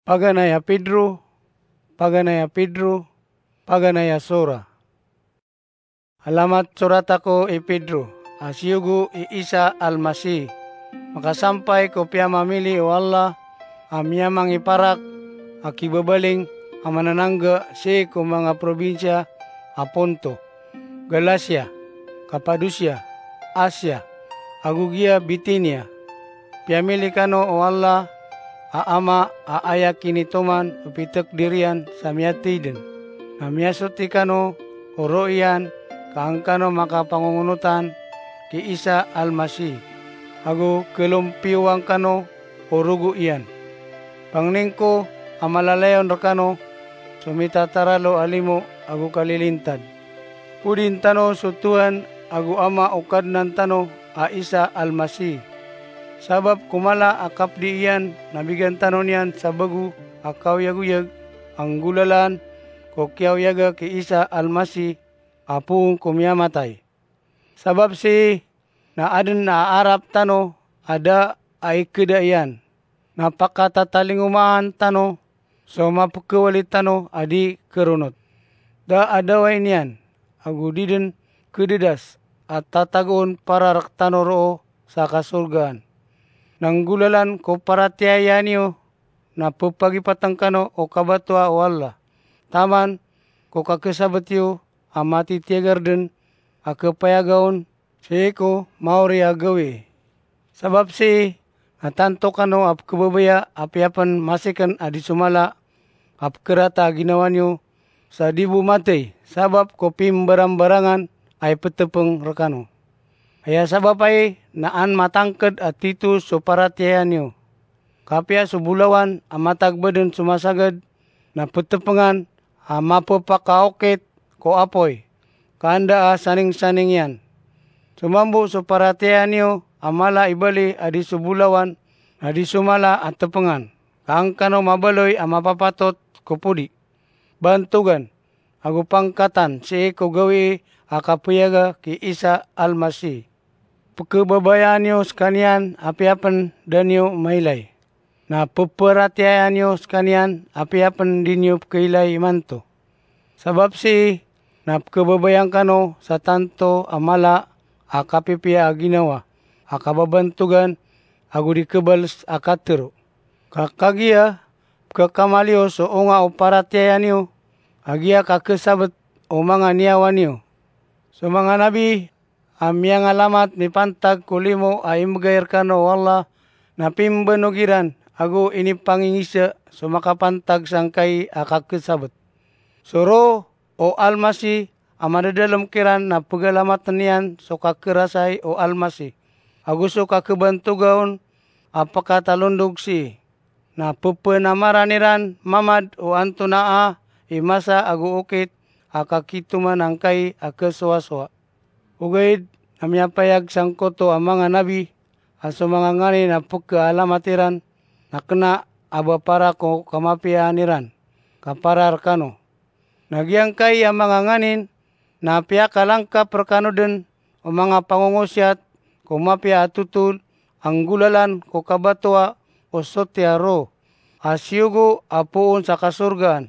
Paganaya Pedro, Paganaya Pedro, Paganaya Sora. Alamat surat ako Pedro, asiyugo Isa Almasih. Makasampay ko piya mamili o Allah, amiyamang iparak, akibabaling, amananangga si ko mga probinsya, Aponto, Galacia, Kapadosia, Asia, Agugia, Bitinia. Piyamili kano o Allah, aama aaya kinituman upitek dirian sa miyatiden. Namiyasuti kano oroian kaangkano makapangungunutan ki Isa Almasih. Ago kelumpiwang kano orugo iyan. Pangningko amalalayon rakano sumita taralo alimo ago kalilintad. Pudin tano sutuan ago ama ukad nan tano a Isa Almasih. Sabab kumala akap di iyan, nabigan tanon yan sa bagu, akaw yaguyag, ang gulalan, kokyaw yaga ki Isa Almasih, apung kumyamatay. Sabab si na adin na arap tano, ada ay keda iyan. Napakatatalingumaan tano, so mapakawalit tano, adi kerunot. Da adaway niyan, agudidin kededas, at tatagoon para raktano roo sa kasurgaan. Nanggulalan ko paratiaya niyo na pupagipatang kano o kabatwa o Allah. Taman ko kakesabat yu amati tiagar din akapayagaon si ko mauri agawi. Sabab si natanto kano ap kababaya apiapan masikan adi sumala ap kerata ginawa niyo sa dibu matay. Sabab ko pimbarang-barangan ay petepeng rekano. Kaya sabab ay naan matangkad at titu so paratiyan niyo. Kapya subulawan amatag badan sumasagad na putepengan mapapakaokit ko apoy. Kaanda saning-saning yan. Sumambu so paratiyan niyo amala ibali adi subulawan adi sumala at tepengan. Kaangkano mabaloy mapapatot ko pudi. Bantugan ago pangkatan si ko gawi akapuyaga ki Isa Almasih. Pagkababayaan niyo sekalian apiapan dan niyo mailay. Na peperhatian niyo sekalian apiapan din niyo kailay manto. Sabab si na pagkababayang kano sa tanto amala akapipia aginawa. Akababantugan ago di kebal akatero. Kakagia kakamaliyo so onga o paratian niyo. Agia kakesabat o mga niyawan niyo. So mga nabi amyang alamat ni pantag kulimo ay imagayer kano Allah na pimbanugiran ago ini pangingisa so makapantag sangkay akakasabot. Suro o Almasih amadadalam kiran na pagalamatan niyan so kakerasay o Almasih. Ago so kakebantugaon apakatalundog si na pupanamaraniran mamad o antunaa imasa ago ukit akakituman angkay akaswaswa. Ugaid namyapayag sangkoto ang mga nabi aso mga ngani na pagkaalamatiran na kena aba para ko kamapianiran kaparar kano. Nagyangkay ang mga nganin na piakalangka perkano din o mga pangungusyat kumapia atutul ang gulalan ko kabatwa o sotiaro asyugo apuon sa kasurgaan.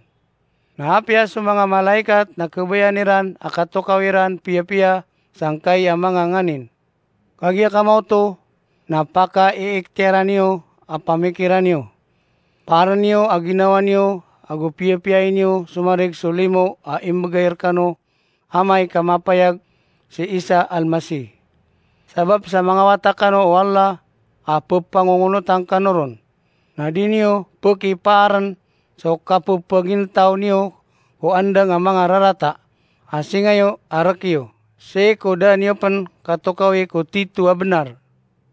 Naapya sa mga malaikat na kabayaniran akatokawiran pia-pia sangkay ang mga nganin. Kagya kamauto, napaka-iiktera niyo, apamikiran niyo. Para niyo, aginawa niyo, agupiyapiyay niyo, sumarig sulimo, imbagayar kano, amay kamapayag si Isa Almasih. Sabab sa mga watakano o Allah, pangungunutang kanoron. Na di niyo, pukiparan, so kapupagintaw niyo, o andang ang mga rarata, asingayo, arakiyo. Se ko da niyo pan katokawi ko titu benar.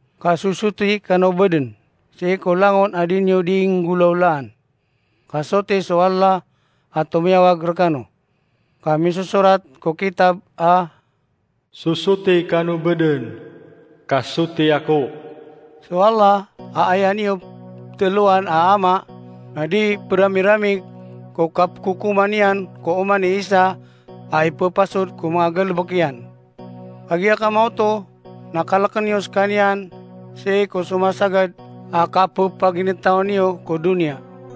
Kasusuti kano baden. Se ko langon adin niyo ding gulaulaan. Kasote so Allah at tumiyawag rekano. Kami susurat ko kitab Susuti kano baden. Kasuti ako. So Allah aayan niyo teluan ama. Nadi perami-rami ko kapkukumanian ko uman ni Isa ay papasod ko mga galbakyan. Agya kamauto, nakalakan niyo sa kanyan, si ko sumasagad, akapupaginitaw niyo ko dunia.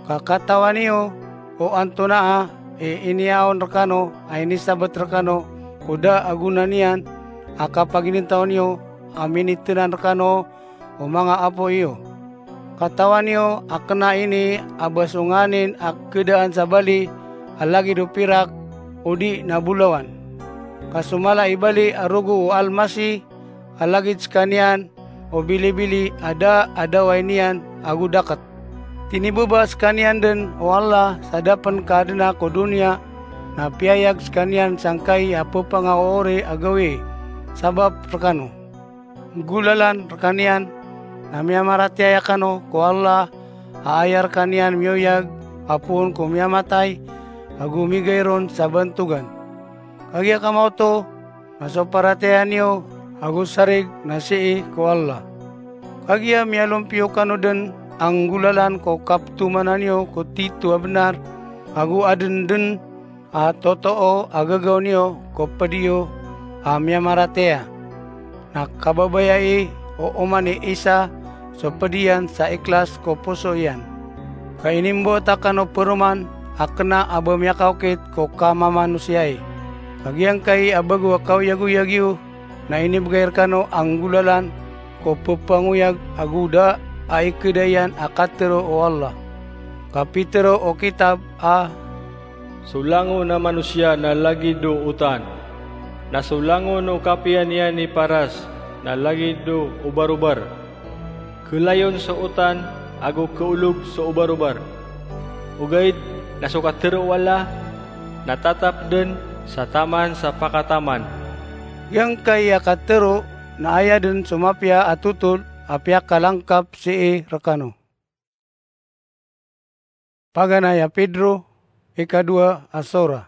Kakatawan niyo o antunaa iniaon rekano ay nisabat rekano kuda aguna niyan akapaginintaw niyo aminitenan rekano o mga apo iyo. Katawan niyo akna ini abasunganin akkedaan sa bali alagi do pirak udi nabulawan. Kasumala ibali arugo o almasi alagid skanian o bili-bili adaway niyan agu dakat. Tinibubas kanian den o Allah sadapan kadena ko dunia na piyayag kanian sangkay apo pangaore agawi sabab rekano. Gulalan rekanian na miyamaratyaya kano ko Allah aayar kanian miyuyag apun ko miyamatay agumigayron sa bantugan. Kagya kamao to masoparatyayan niyo agu sarig na sii ko Allah. Kagya miyalumpyo kano den ang gulalan ko kaptumanan niyo ko tito benar agu aden den totoo agagaw niyo ko padiyo miyamaratea. Nakababayai o umani isa so padiyan sa ikhlas ko puso yan. Kainimbo takano peruman akna abamyakaukit ko kamamanusyay. Kagyang kay abagu akaw yagu-yagyu na inibgayar kano ang gulalan ko pupanguyag aguda ay kedayan akatero o Allah. Kapitero o kitab Sulango na manusia na lagi do utan. Nasulango no kapian niya ni paras na lagi do ubar-ubar. Kelayon sa utan ago keulog sa ubar-ubar. Ugaid nasukatero wala natatap den sa taman sa pakataman. Yang kay akatero na aya den sumapya atutol apya kalangkap si rekano. Paganaya Pedro ikadua asora.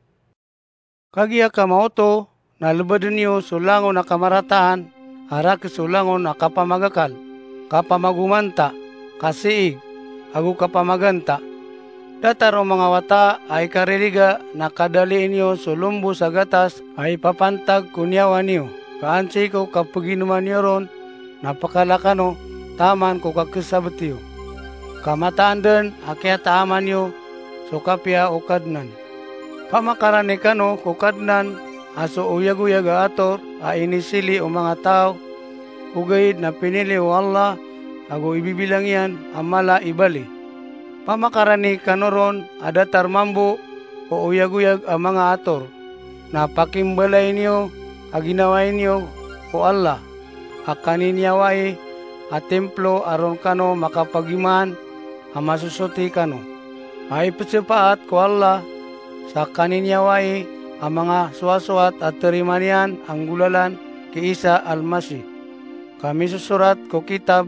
Kagya kamauto na lebaden niyo sulangon na kamarataan ara kesulangon na kapamagakal kapamagumanta kasiig agu kapamaganta. Dataro mga wata ay kaririga na kadali niyo sulumbo sa gatas ay papantag kunyawan niyo. Kaansi ko kapaginuman niyo ron napakalakano taman ko kakisabetiyo. Kamataan den akyat taaman niyo sukapya o kadnan. Pamakarani kano ko kadnan aso uyag-uyaga ator inisili o mga tao ugayid na pinili o Allah ago ibibilang yan amala ibali. Pamakarani kanoron ada tarmambo o uyag-uyag ang mga ator na pakimbalay niyo aginaway niyo o Allah akaniniyaway a templo aron kano makapagiman amasusuti kano. Ay petsepaat ko Allah sa kaninyaway ang mga suwaswat at terimanian ang gulalan ki Isa Almasih. Kami susurat ko kitab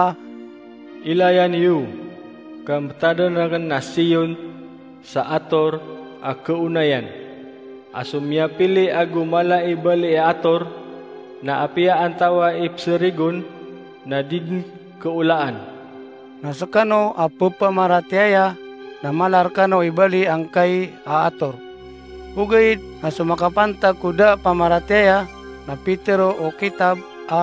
Ilayan yu kamtadanakan nasiyon sa ator a keunayan. Asumya pili agu mala ibali ator na apia antawa ipserigun na din keulaan. Nasakano apo pamaratyaya na malarkano ibali ang kay aator. Ugayid na sumakapantag kuda pamaratyaya na Petero o kitab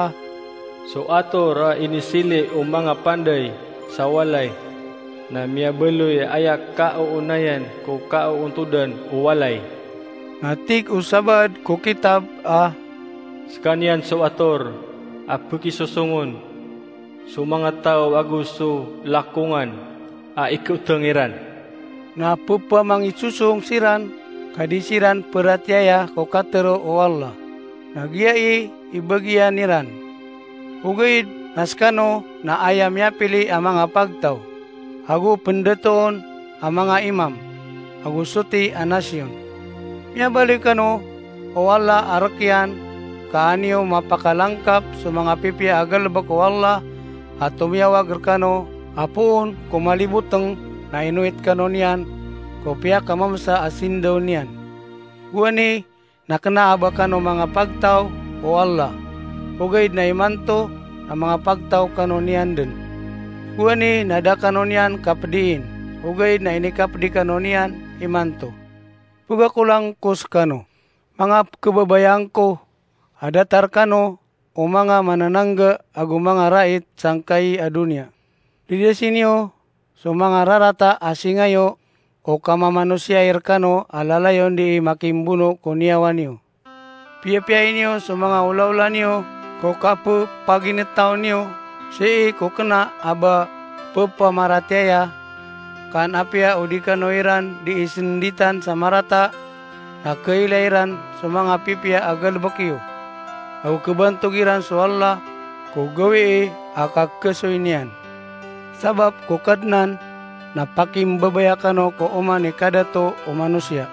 So ator inisili o mga panday sa walay na miyabeloy ayak kauunayan ko kauuntudan o walay. Natik usabad ko kitab Skanian so ator apuki susungon so mga tao agusto lakungan ikutengiran. Na pupa mangisusong siran kadisiran peratyaya ko katero o Allah. Nagyai ibagyan niran. Ugayid naskano na ayam ya pili ang mga pagtaw. Agu pendetoon ang mga imam. Agu suti ang nasyon. Miyabalikano o Allah arakyan kaaniyo mapakalangkap sa mga pipi agalbak o Allah at tumiyawag kano apuun kumalibuteng na inuit kano niyan kopya kamamsa asindaw niyan. Guwani nakanaaba kano mga pagtaw o Allah. Ugayid na imanto ang mga pagtaw kano niyan din. Guwani nada kano niyan kapdiin. Ugayid na inikapdi kano niyan imanto. Puga ko lang kus kano. Mga kababayang ko adatar kano o mga mananangga agu mga rait sangkay adunya. Di sinyo Sumanga rarata asingayo o kama manusia irkano alalayon di makimbuno kuniawan niyo. Pia-pia niyo sumanga ula-ula niyo ko kapu paginitaw niyo si ko kena aba pepamaratiaya kan apia udikano iran di isenditan samarata na keilairan sumanga pipia agal bakiyo. Aku kebantugiran soalla ko gawi akak kesuinian. Sabab ko kadnan na pakim babayakano ko umani kadato o manusia.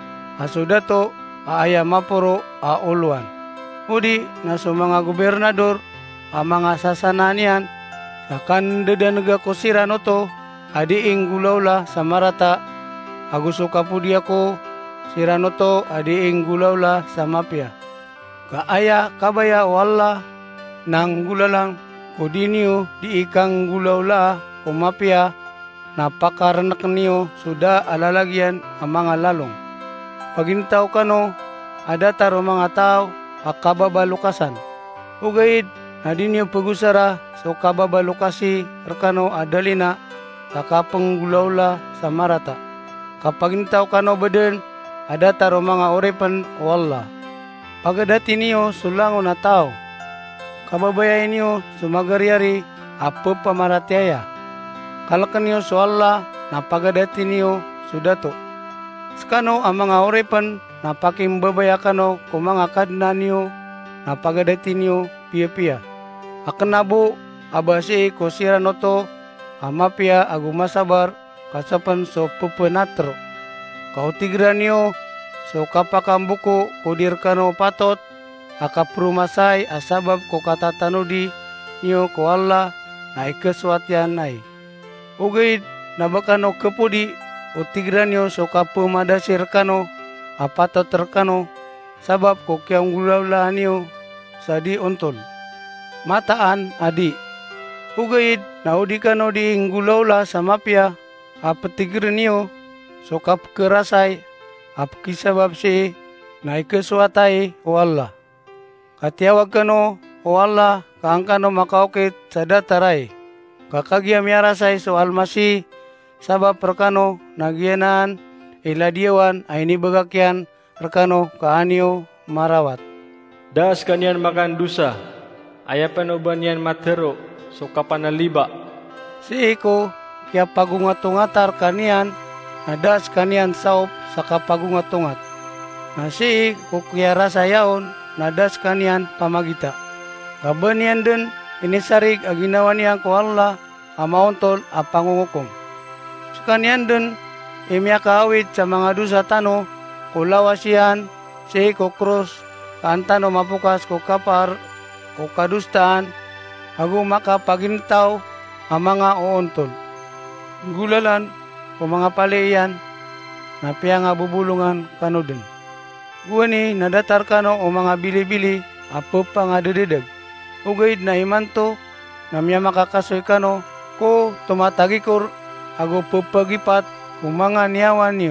Asudato aaya mapuro a uluan. Udi na sumanga gobernador a mga sasananian akan dedanega ko siranoto adiing gulaula samarata agusuka pudia ko siranoto adiing gulaula samapia. Kaaya kabaya wala nang gulalang kudiniyo di ikang gulaula kumapia napakaranak niyo sudah alalagyan ang mga lalong. Pagintaw kano ada taro mga tao akababalukasan. Ugaid na di niyo pagusara so kababalukasi rekano adalina sa kapanggulaula sa marata. Kapagintaw kano baden ada taro mga orepan wala. Pagadati niyo sulango na tao. Kababayan niyo sumagariari apo pamaratiaya. Kalakan niyo so Allah na pagadati niyo sudato. Skano ang mga orepan na pakimbabayakano kung mga kadna niyo na pagadati niyo pia-pia. Akanabo abasi ko siranoto amapia agumasabar kasapan so pupunatro. Kautigran niyo so kapakambuko kudirkano patot akaprumasay asabab ko katatanudi niyo ko Allah na ikaswatian ay. Ugaid nabakano kepudi utigran niyo so kapumadasir kano apatot terkano sabab ko kiyang gulaula niyo sa di untol. Mataan adi. Ugaid naudi kano di gulaula sa mapia apatigran niyo so kapkerasay apkisabab si na ikaswatay o Allah. Katiawag kano o Allah kaangkano makaukit sa dataray. Kakagya miarasay so almasi sabab perkano nagyanan iladiawan ay nibagakyan perkano kaanyo marawat. Das kanyan makan dusa, ayapan uban yan matero so kapanaliba. Si iko kaya pagungatungatar kanian nadas kanian saup sa kapagungatungat. Nasi kukya rasayaon nadas kanian pamagita. Kabanian din inisarig aginawa niya ko Allah amauntol apangungukom. Kanian din imyakawit sa mga dusa tano kulawasian si ko krus kaantano mapukas ko kapar ko kadustaan agu makapagintaw ang mga uuntol. Gulalan o mga paliyan na piya nga bubulungan kano din. Guwani nadatar kano o mga bili-bili apo pa nga dededag. Ugaid na imanto na miya makakasoy kano ko tumatagikor ago pupagipat kung mga niyawan niyo.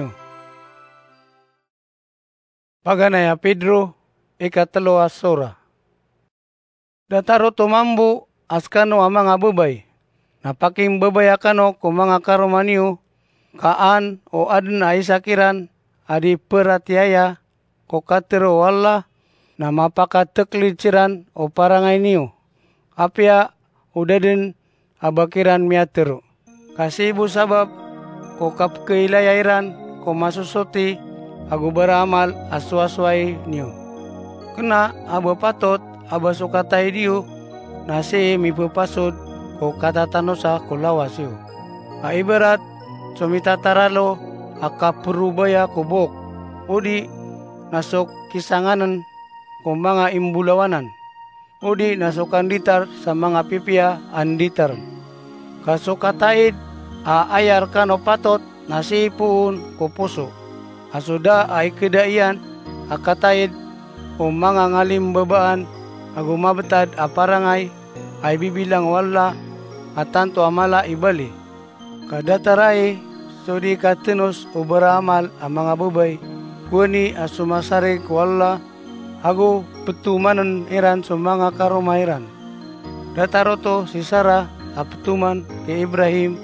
Paganaya Pedro, 3 sura. Dataro tumambu askano ang mga babay. Napaking babay akano kung mga karuman niyo kaan o adun ay sakiran adi peratiaya ko katero wala na mapakatekliciran o parangay niyo. Apia udadin abakiran miatero. Kasibu sabab ko kapkailayairan ko masusuti agu beramal aswasway niyo. Kena aba patot aba sukatay diyo nasi mipupasod ko katatanosa ko lawasyo. Aibarat sumitataralo akapurubaya kubok. Udi nasok kisanganan kung mga imbulawanan. Udi nasok anditar sa mga pipia anditar. Kasukataid aayar kano patot nasipuun ko puso. Asuda ay kedaian akataid kung mga ngalimbabaan agumabetad aparangay ay bibilang wala at tanto amala ibali. Kadataray sudi katinus o beramal ang mga babay kuani asumasarig wala ago petumanan iran sa mga karumahiran. Dataroto si Sarah apetuman ke Ibrahim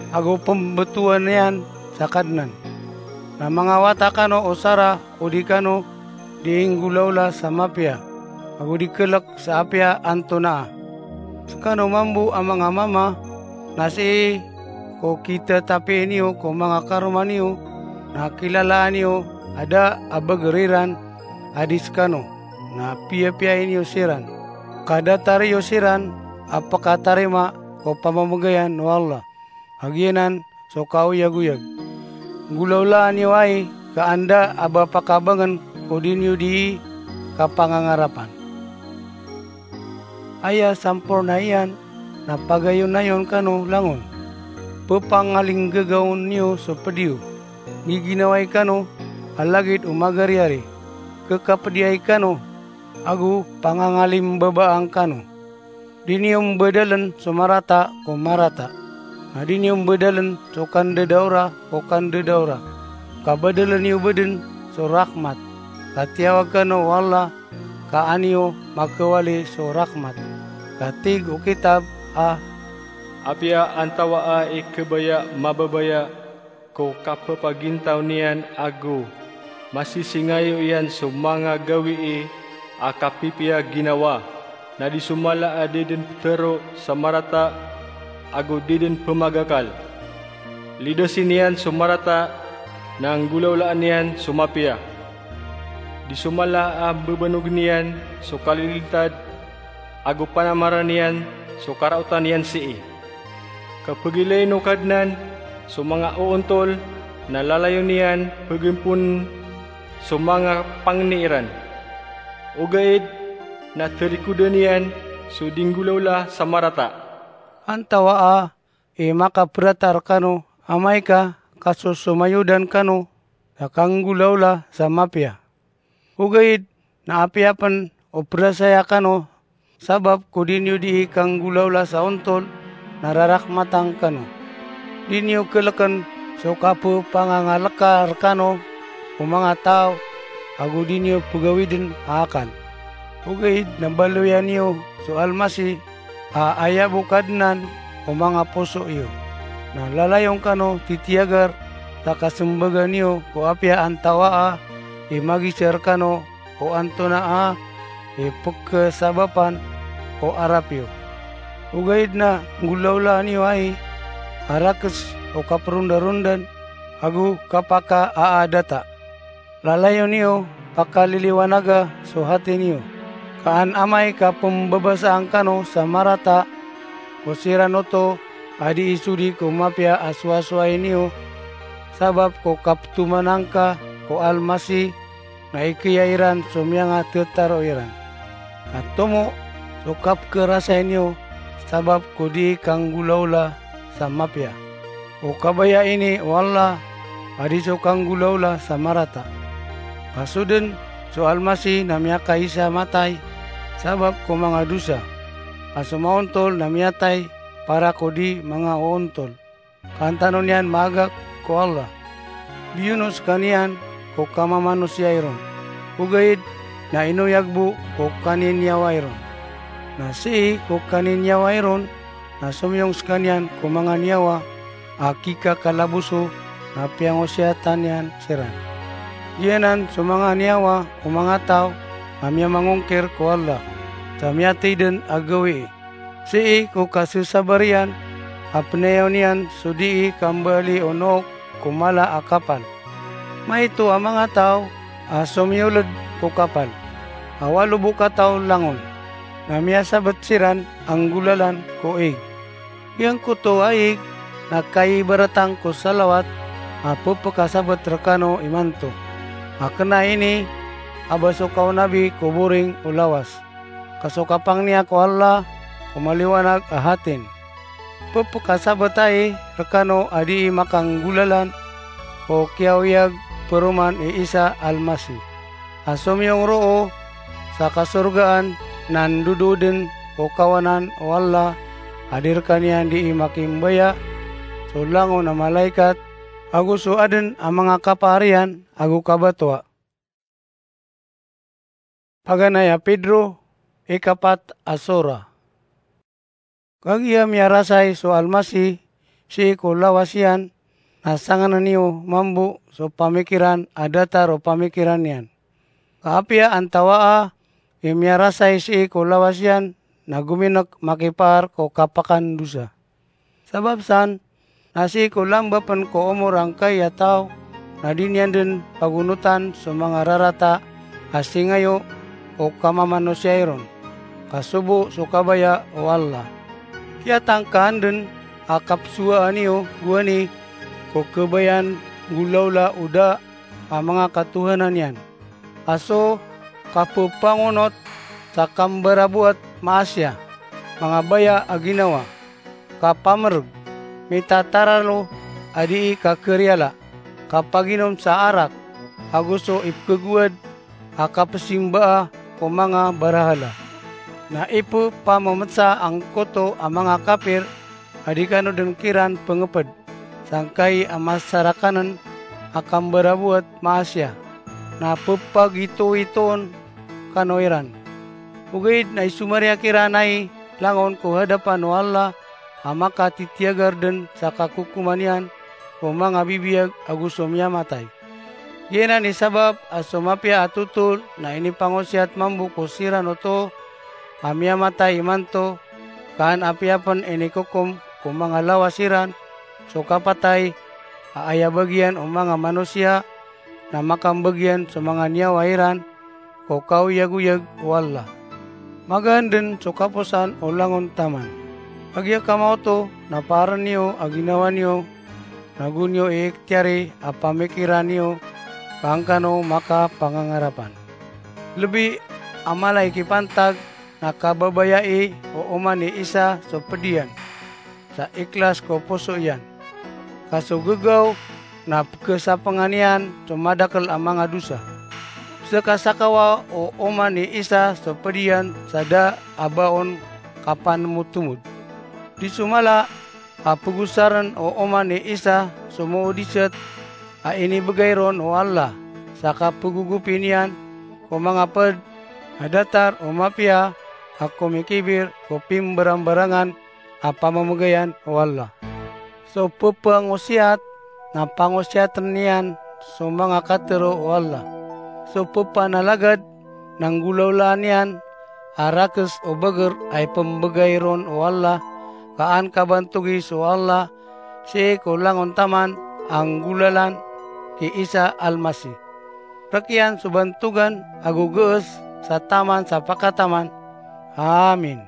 ago pembetuan niyan sakadnan. Na mga watakano o sara o di kano diinggulawla sa mapya, ago di kelak sa apya anto naa. Sakano mambu ang mga mama, nasi ko kita tapi niyo ko mga karuma niyo, nakilalaan niyo ada abageriran adis kano, na pia-pia niyo siran. Kada tariyo siran, apakah tarima ko pamamagayan no Allah. Agianan so kauyag-uyag. Gulaulaan niyo ay kaanda aba pakabangan ko din niyo di kapangangarapan. Aya sampor na iyan, napagayon na yon kano langon. Pepangaling gagawon niyo so pediyo. Giginaway kano, alagid umagari-ari. Kekapediay kano, agu pangangalim babaang kano. Diniyong bedalan so marata ko marata. Na diniyong bedalan so kandedaura ko kandedaura. Kabadalan niyo beden so rahmat. Katiawag kano wala kaaniyo magkawali so rahmat. Katig o kitab apia antawa ikebaya mababaya ko kapapagintaw niyan agu. Masisingayo iyan so mga gawi akapipia ginawa. Na di sumala adiden petero sa marata ago diden pemagakal. Lidasin niyan sumarata nang gulaulaan niyan sumapia. Di sumala bebanog niyan so kalilitad ago panamaran niyan so karautan niyan sii. Kapagilay no kadnan so mga uuntol na lalayo niyan pagimpun so mga pangniiran. Ugaid na terikuda niyan so dinggulawla sa marata. Antawa makapratar kano amay ka kasusumayudan kano na kanggulawla sa mapya. Ugaid na apiapan o prasaya kano sabab kudinyo di kanggulawla sa untol nararakmatang kano. Dinyo kelakan so kapu pangangalakar kano o mga tao ago dinyo pagawidin akan. Ugaid na baluyan niyo so almasi aya bukadnan o mga puso iyo. Na lalayong kano titiagar takasumbaga niyo ko apya antawa magiser kano o antona pagkasabapan o arapyo. Ugaid na gulawla niyo ay arakes o kaprunda-rundan agu kapaka aadata. Lalayo niyo pakaliliwanaga so hati niyo. Kaan amay ka pembabasaan kano sa marata o siranoto adi isudi ko mapya aswasway niyo sabab ko kaptumanangka ko almasi na ikiyairan sumyanga tetaro iran. Katomo so kapkerasay niyo sabab ko di kanggulawla sa mapya. O kabaya ini wala adi so kanggulawla sa marata. Kasuden so almasi na miya kaisa matay sabab ko mga dusa. Aso mauntol na miyatay para ko di mga uuntol. Kantanon yan magak ko Allah. Biyunos kanian ko kamamanusya Ugaid na inuyagbu ko kaninyawairon. Na si ko kaninyawairon na sumyong skanian ko mga niyawa akika kalabuso na piangosyatan yan siran. Diyanan sumanga niyawa o mga tao amya mangungkir ko Allah. Tamyati din agawi. Si ko kasusabarian apneyo niyan sudi kambali onok kumala akapan. Maito ang mga tao sumyulod ko kapal. Awalo buka tao langon. Namya sabat siran ang gulalan ko ig. Yang ko to aig nakaibaratang ko salawat apupakasabat rekano imanto. Akena ini abaso kau nabi kuburing ulawas. Kasukapang niya ko Allah kumaliwanag ahatin. Pupakasabatay rekano adi makang gulalan o kiawyag peruman Isa almasi. Asumyong roo sa kasurgaan nandududin o kawanan o Allah hadir kanian di makimbaya sulango na malaikat aguso aden ang mga kaparian agu kabatwa. Paganaya Pedro ikapat asora. Kagiya miyarasay so almasi si kulawasian nasangan niyo mambu so pamikiran adata ro pamikiran niyan. Kaapia antawaa imiarasay si kulawasian naguminak makipar ko kapakan dusa. Sabab san nasi kulambapan ko umurang kaya tao nadinyan din pagunutan sa mga rarata asingayo o kamamanusyairon kasubo so kabaya o Allah. Kaya tangkaan din akapsua niyo guani ko kebayan gulawla uda ang mga katuhanan yan. Aso kapupangunot sa kambarabuat maasya mga baya aginawa kapamerg mitataralo adi kakeriala kapaginom sa arak aguso ipkeguad akapasimba o mga barahala. Na ipu pamamatsa ang koto ang mga kapir adikano den kiran pengeped sangkai amasarakanan akam berabuat maasya na pepag ito-iton kanoiran. Ugid na isumaria kiranay langon ko hadapan o Allah amaka titiagar den sa kakukumanian o mga bibiyag agusom yamatay. Gena ni sabab asomapia atutul na ini pangosiat mambu kusiran oto amia mata imanto kaan apiapan ini kukum kung mga lawasiran so kapatay aaya bagian o mga manusia na makambagian sa mga niyawairan o kauyag-uyag o Allah. Magahan din so kapusan o langon taman. Agya kamauto na paran niyo aginawa niyo nagunyo iiktyari a pamikiran niyo kaangkano maka pangangarapan. Lebih amalay kipantag nakababayai o umani isa so pedian sa ikhlas ko puso yan. Kasugugaw na kesapanganian sumadakal ang mga dusa. Sekasakawa o umani isa so pedian sada abaon kapan mutumud. Di sumala apugusaran o umani isa sumuudiset a ini bagayron o Allah sa kapugugupin yan o mga ped adatar o mapia ako mikibir ko pimbarang-barangan a pamamagayan o Allah. So pupangosiat na pangosiatan niyan so mga katero o Allah. So pupanalagad ng gulawlaan niyan arakes o bager ay pambagayron o Allah kaan kabantugis o Allah si kulangon taman ang gulalan ki Isa Almasih. Rakian subantugan agugeus sa taman sa pakataman. Amin.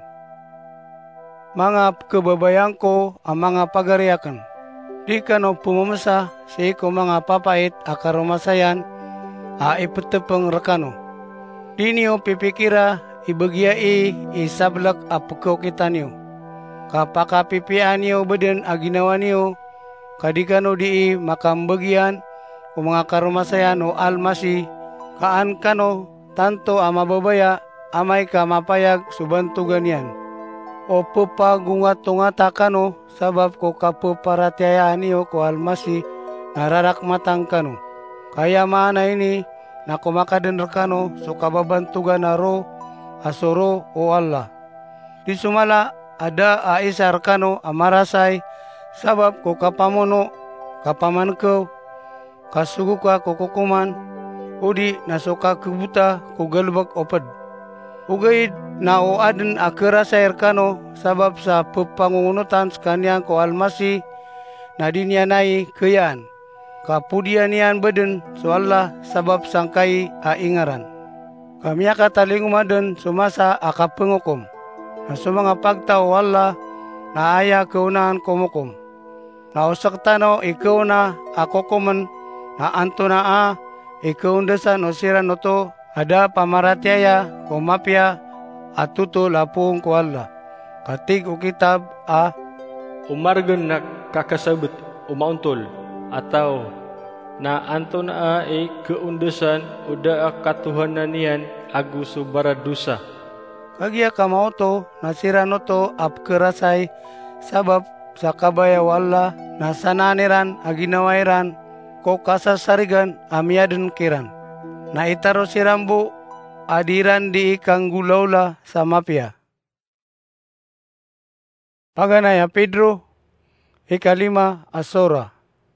Mga kababayan ko ang mga pagariakan. Di ka no pumamasa sa iko mga papait akarumasayan a ipetepeng rekano. Di niyo pipikira ibagyai isablak apko kita niyo. Kapakapipian niyo beden aginawa niyo kadikano di makambagian o mga karumasayan o Almasih kaan kano tanto amababaya amay ka mapayag subantugan yan. O pupagungat-tungata kano sabab ko kapuparatayaan niyo ko Almasih nararakmatang kano. Kaya maana ini na kumakadenr kano so kababantugan na ro asoro o Allah. Di sumala ada aisar kano amarasay sabab ko kapamono kapamankaw kasugo ka kukukuman udi nasuka kebuta ku galbak oped. Ugaid na o aden akerasay kano sabab sa pepangungunutan sekanyang ko Almasih na dinyanay kayaan. Kapudian niyan beden so Allah sabab sangkai aingaran. Kami akataling umaden sumasa akapengukum. Na sumanga pagtao Allah na aya kaunahan kumukum. Na usak tano ikaw na ako kuman na anto na ikaw undasan o siran to ada pamaratyaya kumapya atuto lapung ko Allah. Katig o kitab umargan na kakasabot umauntol ataw na anto na keundasan uda katuhanan niyan aguso baradusa. Kagya kamauto na sirano to apkerasay sabab sa kabaya Allah na sananiran aginawairan ko kasasarigan amiaden kiran. Na itaro sirambu adiran di ikang gulawla sa mapya. Paganaya Pedro, Ikalima Asora.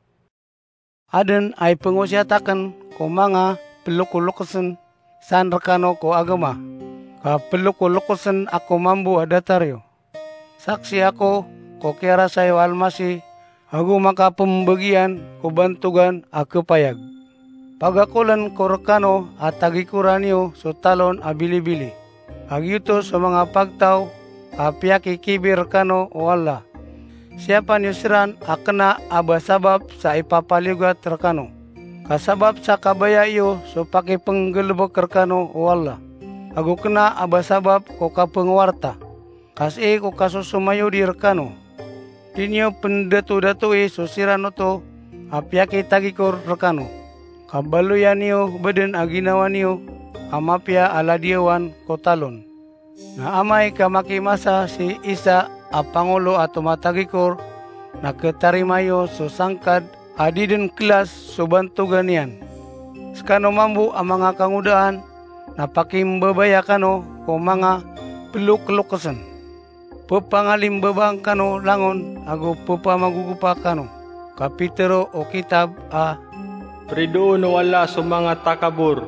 Aden ay pengusiatakan ko mga pelukulukusen san rekano ko agama. Ka pelukulukusen ako mambu adataryo. Saksi ako ko kira sayo almasi aku maka pembagian ko bantugan aku payag. Pagakulan ko rekano atagi kuranyo so talon abili-bili. Agyuto sa mga pagtaw apiaki kibir rekano o Allah. Siapa nyusiran akena abasabab sa ipapaligat rekano. Kasabab sa kabaya iyo so pake penggelebok rekano o Allah. Aku kena abasabab ko kapengwarta. Kasi ko kasusumayo di rekano. Dinyo pendatu-datui so sirano to apiaki tagikor rekano. Kabaluyan niyo beden aginawan niyo amapia aladiawan ko talon. Na amay kamaki masa si Isa apangulo atau matagikor na ketarimayo so sangkad adiden kelas so bantuganian. Skano mambu ang mga kangudaan na pakimbabaya kano ko mga peluk-lukusan. Pepangalim babang kano langon ago pepamagugupa kano. Kapitero o kitab a Pridoon o Allah sa mga takabur.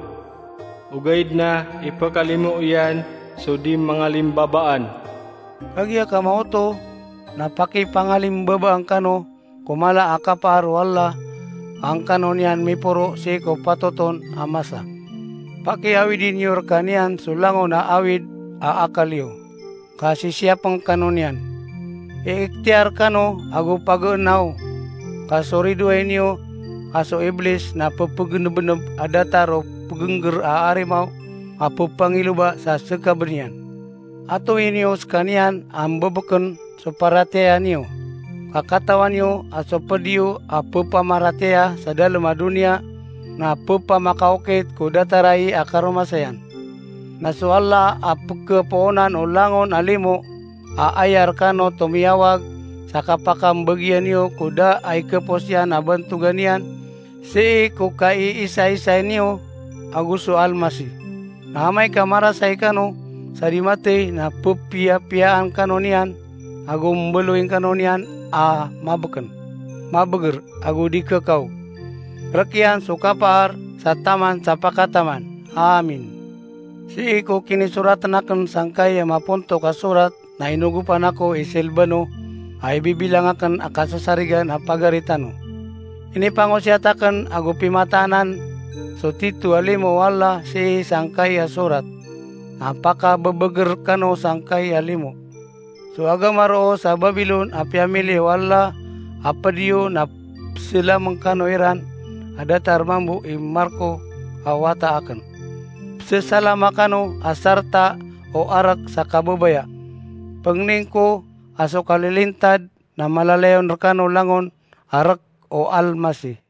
Ugaid na ipakalimu iyan so di mga limbabaan. Kagya kamauto na pakipangalim babang kano kumala akaparu Allah ang kano niyan mipuro si ko patoton amasa. Pakiawidin yor kanian sulango na awid aakaliyo. Kasi siapang kano niyan. Iiktiar kano ago pag-unaw. Kasorido niyo aso iblis na papagunub-bunub adataro pagengger aarimaw apo pangiluba sa sekabernian. Ato inyo sekanian ang babeken so paratea niyo. Kakatawan niyo aso pediyo apo pamaratea sa dalam dunia na apo pamakaukit ko datarai akarumasayan. Naso Allah apo kepoonan o langon alimo aayar kano tumiyawag sa kapakam bagian niyo kuda ay keposyan abantuganian si ko kai-isa-isa niyo aguso almasi. Namay kamarasay kano sarimate na pupia-piaan kanonian ago mbuluing kanonian a mabeken. Mabeger ago dikekau. Rekian sukapar sa taman sa pakataman. Amin. Si ko kini suratan akan sangkay mapunto ka surat na inugupan ako isilbano ay bibilang akan akasasarigan apagaritano. Ini pangusyatakan ago pimatanan so titu alimo wala si sangkay surat. Apaka bebeger kano sangkay alimo. So agama roo sa Babylon apiamili wala apadiyo na sila mengkano iran adatar mambu Marko awata akan. Sesala makano asarta o arak sa kababaya. Pengningko aso kalilintad na malalayon rekano langon arak o almasi.